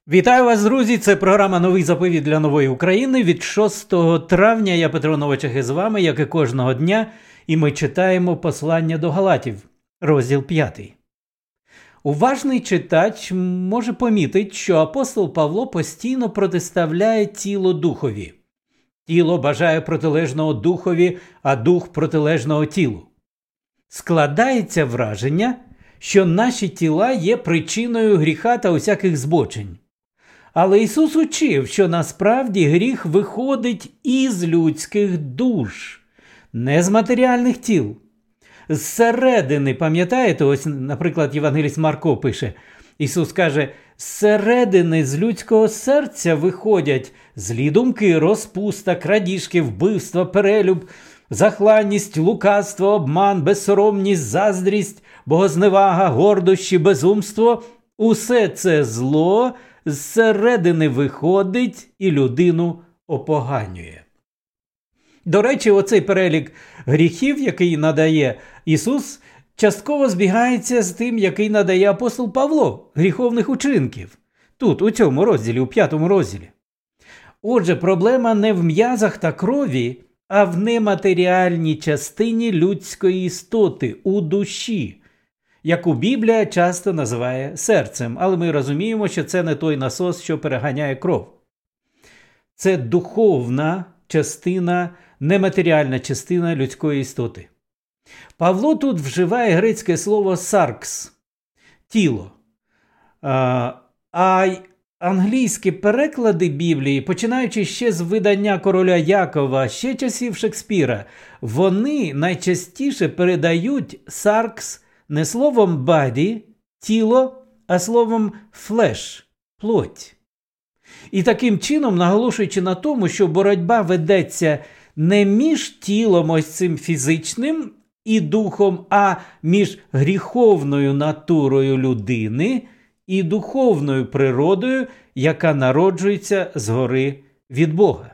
Вітаю вас, друзі! Це програма «Новий заповіт для нової України». Від 6 травня я, Петро Новачех, з вами, як і кожного дня, і ми читаємо послання до Галатів, розділ 5. Уважний читач може помітити, що апостол Павло постійно протиставляє тіло духові. Тіло бажає протилежного духові, а дух протилежного тілу. Складається враження, що наші тіла є причиною гріха та усяких збочень. Але Ісус учив, що насправді гріх виходить із людських душ, не з матеріальних тіл. Зсередини, пам'ятаєте, ось, наприклад, Євангеліст Марко пише, Ісус каже, зсередини з людського серця виходять злі думки, розпуста, крадіжки, вбивства, перелюб, захланність, лукавство, обман, безсоромність, заздрість, богозневага, гордощі, безумство. Усе це зло зсередини виходить і людину опоганює. До речі, оцей перелік гріхів, який надає Ісус, частково збігається з тим, який надає апостол Павло, гріховних учинків. Тут, у цьому розділі, у 5 розділі. Отже, проблема не в м'язах та крові, а в нематеріальній частині людської істоти, у душі, яку Біблія часто називає серцем, але ми розуміємо, що це не той насос, що переганяє кров. Це духовна частина, нематеріальна частина людської істоти. Павло тут вживає грецьке слово «саркс» – тіло. А англійські переклади Біблії, починаючи ще з видання короля Якова, ще часів Шекспіра, вони найчастіше передають «саркс» не словом «body» – тіло, а словом «flesh» – плоть. І таким чином, наголошуючи на тому, що боротьба ведеться не між тілом ось цим фізичним і духом, а між гріховною натурою людини і духовною природою, яка народжується згори від Бога.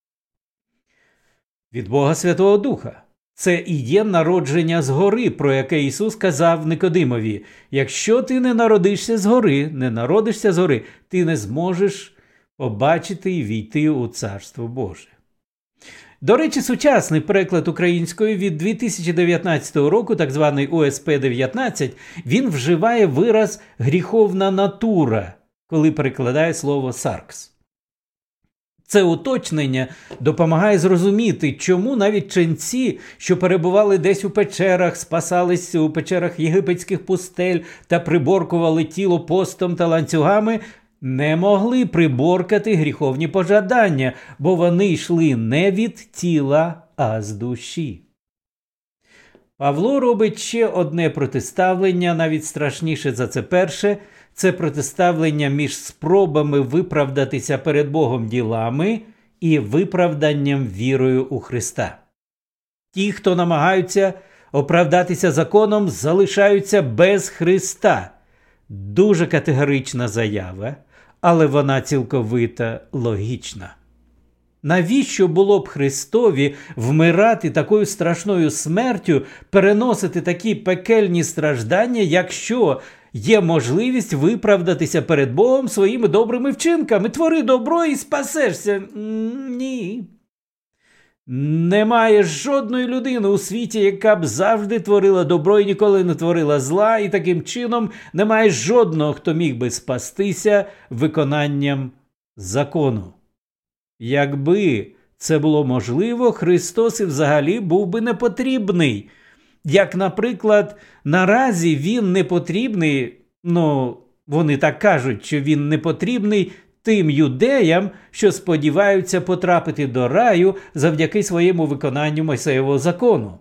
Від Бога Святого Духа. Це і є народження згори, про яке Ісус казав Никодимові. Якщо ти не народишся згори, не народишся згори, ти не зможеш побачити і війти у Царство Боже. До речі, сучасний переклад української від 2019 року, так званий УСП-19, він вживає вираз «гріховна натура», коли перекладає слово «саркс». Це уточнення допомагає зрозуміти, чому навіть ченці, що перебували десь у печерах, спасалися у печерах єгипетських пустель та приборкували тіло постом та ланцюгами, не могли приборкати гріховні пожадання, бо вони йшли не від тіла, а з душі. Павло робить ще одне протиставлення, навіть страшніше за це перше – це протиставлення між спробами виправдатися перед Богом ділами і виправданням вірою у Христа. Ті, хто намагаються оправдатися законом, залишаються без Христа. Дуже категорична заява, але вона цілковито логічна. Навіщо було б Христові вмирати такою страшною смертю, переносити такі пекельні страждання, якщо є можливість виправдатися перед Богом своїми добрими вчинками? Твори добро і спасешся. Ні. Немає жодної людини у світі, яка б завжди творила добро і ніколи не творила зла, і таким чином немає жодного, хто міг би спастися виконанням закону. Якби це було можливо, Христос і взагалі був би непотрібний. Як, наприклад, наразі він не потрібний, вони так кажуть, що він не потрібний тим юдеям, що сподіваються потрапити до раю завдяки своєму виконанню Мойсеєвого закону.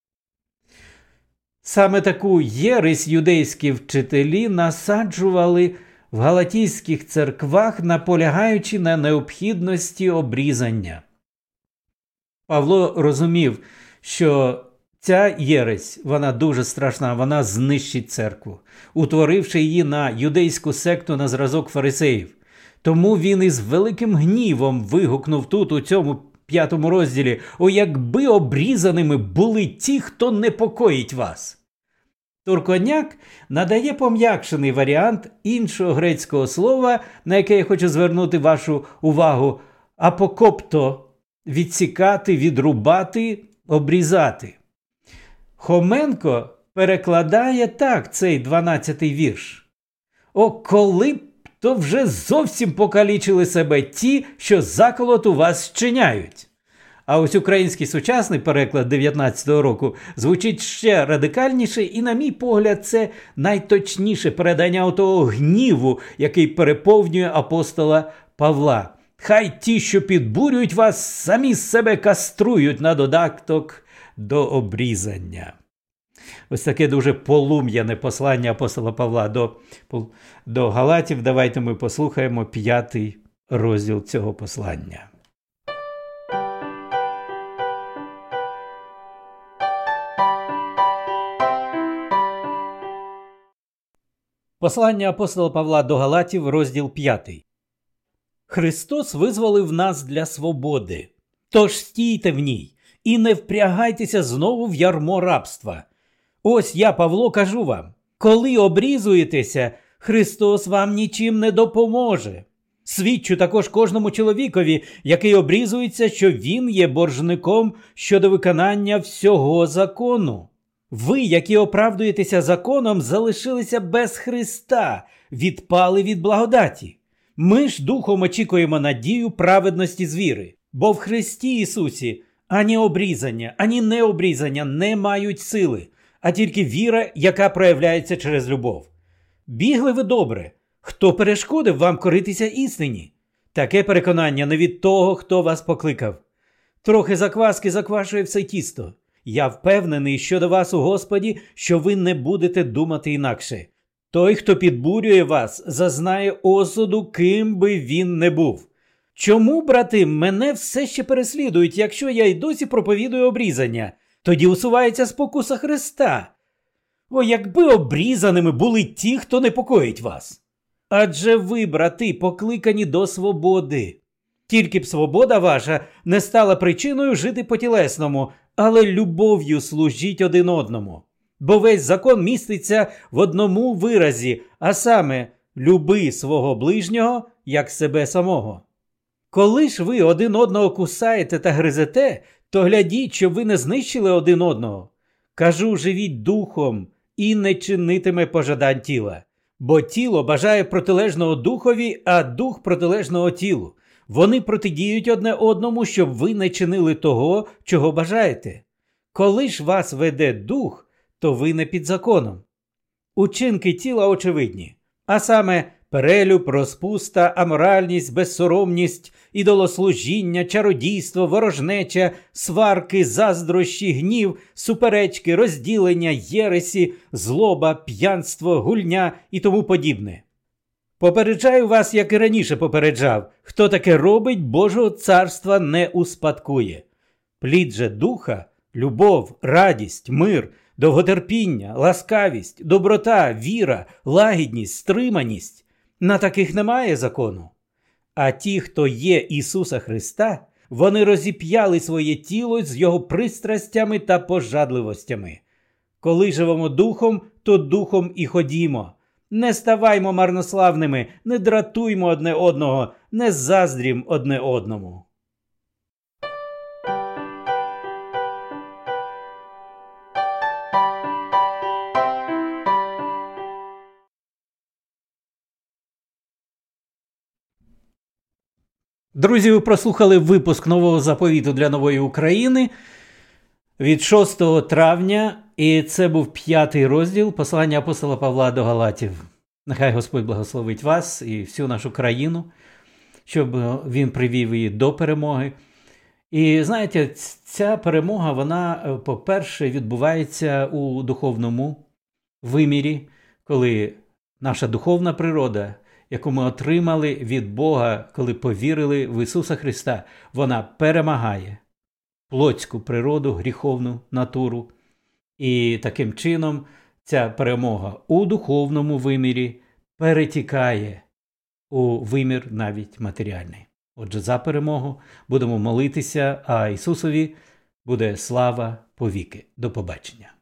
Саме таку єресь юдейські вчителі насаджували в галатійських церквах, наполягаючи на необхідності обрізання. Павло розумів, що ця єресь, вона дуже страшна, вона знищить церкву, утворивши її на юдейську секту на зразок фарисеїв. Тому він із великим гнівом вигукнув тут, у цьому 5 розділі: «О, якби обрізаними були ті, хто непокоїть вас!» Турконяк надає пом'якшений варіант іншого грецького слова, на яке я хочу звернути вашу увагу – апокопто – відсікати, відрубати, обрізати. Хоменко перекладає так цей 12-й вірш. О, коли б то вже зовсім покалічили себе ті, що заколот у вас вчиняють. А ось український сучасний переклад 19-го року звучить ще радикальніше, і, на мій погляд, це найточніше передання того гніву, який переповнює апостола Павла. Хай ті, що підбурюють вас, самі себе каструють на додаток до обрізання. Ось таке дуже полум'яне послання апостола Павла до Галатів. Давайте ми послухаємо 5-й розділ цього послання. Послання апостола Павла до Галатів, розділ 5. Христос визволив нас для свободи. Тож стійте в ній і не впрягайтеся знову в ярмо рабства. Ось я, Павло, кажу вам, коли обрізуєтеся, Христос вам нічим не допоможе. Свідчу також кожному чоловікові, який обрізується, що він є боржником щодо виконання всього закону. Ви, які оправдуєтеся законом, залишилися без Христа, відпали від благодаті. Ми ж духом очікуємо надію праведності з віри, бо в Христі Ісусі ані обрізання, ані необрізання не мають сили, а тільки віра, яка проявляється через любов. Бігли ви добре. Хто перешкодив вам коритися істині? Таке переконання не від того, хто вас покликав. Трохи закваски заквашує все тісто. Я впевнений щодо вас у Господі, що ви не будете думати інакше. Той, хто підбурює вас, зазнає осуду, ким би він не був. Чому, брати, мене все ще переслідують, якщо я й досі проповідую обрізання? Тоді усувається спокуса Христа. О, якби обрізаними були ті, хто непокоїть вас. Адже ви, брати, покликані до свободи. Тільки б свобода ваша не стала причиною жити по-тілесному, але любов'ю служіть один одному. Бо весь закон міститься в одному виразі, а саме «люби свого ближнього, як себе самого». Коли ж ви один одного кусаєте та гризете, то глядіть, щоб ви не знищили один одного. Кажу, живіть духом і не чинитиме пожадань тіла. Бо тіло бажає протилежного духові, а дух протилежного тілу. Вони протидіють одне одному, щоб ви не чинили того, чого бажаєте. Коли ж вас веде дух, то ви не під законом. Учинки тіла очевидні, а саме перелюб, розпуста, аморальність, безсоромність, ідолослужіння, чародійство, ворожнеча, сварки, заздрощі, гнів, суперечки, розділення, єресі, злоба, п'янство, гульня і тому подібне. Попереджаю вас, як і раніше попереджав, хто таке робить, Божого царства не успадкує. Плід же духа – любов, радість, мир, довготерпіння, ласкавість, доброта, віра, лагідність, стриманість. На таких немає закону. А ті, хто є Ісуса Христа, вони розіп'яли своє тіло з його пристрастями та пожадливостями. Коли живемо духом, то духом і ходімо. Не ставаймо марнославними, не дратуймо одне одного, не заздрім одне одному. Друзі, ви прослухали випуск нового заповіту для нової України від 6 травня, і це був 5-й розділ послання апостола Павла до Галатів. Нехай Господь благословить вас і всю нашу країну, щоб Він привів її до перемоги. І знаєте, ця перемога, вона, по-перше, відбувається у духовному вимірі, коли наша духовна природа, яку ми отримали від Бога, коли повірили в Ісуса Христа, вона перемагає плотську природу, гріховну натуру. І таким чином ця перемога у духовному вимірі перетікає у вимір навіть матеріальний. Отже, за перемогу будемо молитися, а Ісусові буде слава повіки. До побачення.